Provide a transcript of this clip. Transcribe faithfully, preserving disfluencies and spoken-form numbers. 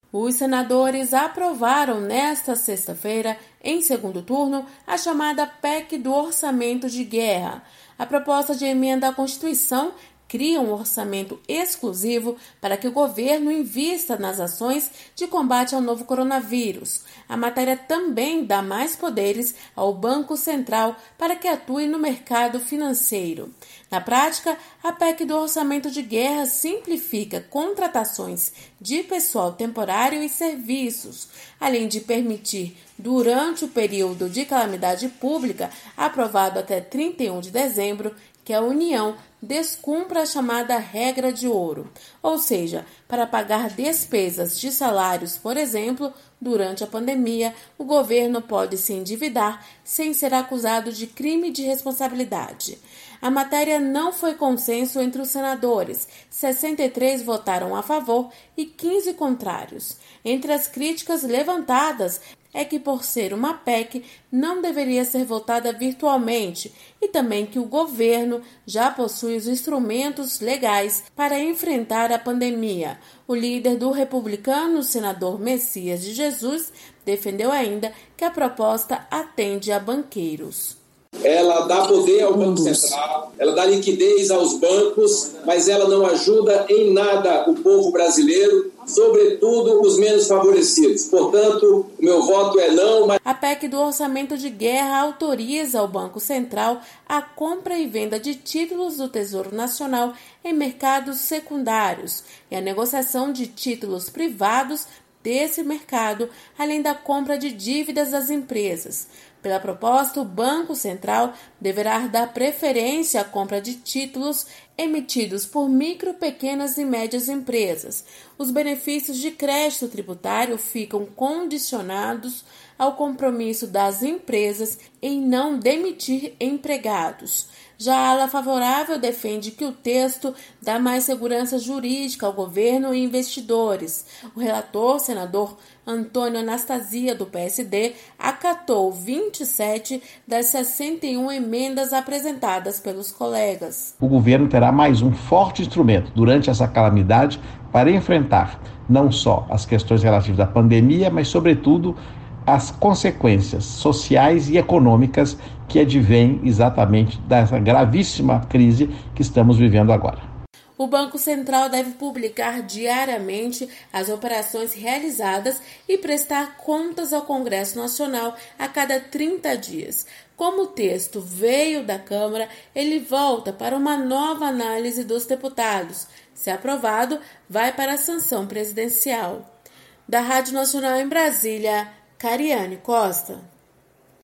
Os senadores aprovaram nesta sexta-feira, em segundo turno, a chamada P E C do Orçamento de Guerra. A proposta de emenda à Constituição cria um orçamento exclusivo para que o governo invista nas ações de combate ao novo coronavírus. A matéria também dá mais poderes ao Banco Central para que atue no mercado financeiro. Na prática, a P E C do Orçamento de Guerra simplifica contratações de pessoal temporário e serviços, além de permitir, durante o período de calamidade pública, aprovado até trinta e um de dezembro, que a União descumpra a chamada regra de ouro, ou seja, para pagar despesas de salários, por exemplo, durante a pandemia, o governo pode se endividar sem ser acusado de crime de responsabilidade. A matéria não foi consenso entre os senadores, sessenta e três votaram a favor e quinze contrários. Entre as críticas levantadas é que, por ser uma P E C, não deveria ser votada virtualmente e também que o governo já possui os instrumentos legais para enfrentar a pandemia. O líder do republicano, o senador Messias de Jesus, defendeu ainda que a proposta atende a banqueiros. Ela dá poder ao Banco Central, ela dá liquidez aos bancos, mas ela não ajuda em nada o povo brasileiro, sobretudo os menos favorecidos. Portanto, o meu voto é não. Mas... A P E C do Orçamento de Guerra autoriza ao Banco Central a compra e venda de títulos do Tesouro Nacional em mercados secundários e a negociação de títulos privados desse mercado, além da compra de dívidas das empresas. Pela proposta, o Banco Central deverá dar preferência à compra de títulos emitidos por micro, pequenas e médias empresas. Os benefícios de crédito tributário ficam condicionados ao compromisso das empresas em não demitir empregados. Já a ala favorável defende que o texto dá mais segurança jurídica ao governo e investidores. O relator, senador Antônio Anastasia, do P S D, acatou vinte e sete das sessenta e uma emendas apresentadas pelos colegas. O governo terá mais um forte instrumento durante essa calamidade para enfrentar não só as questões relativas à pandemia, mas, sobretudo, as consequências sociais e econômicas que advêm exatamente dessa gravíssima crise que estamos vivendo agora. O Banco Central deve publicar diariamente as operações realizadas e prestar contas ao Congresso Nacional a cada trinta dias. Como o texto veio da Câmara, ele volta para uma nova análise dos deputados. Se aprovado, vai para a sanção presidencial. Da Rádio Nacional em Brasília, Cariane Costa.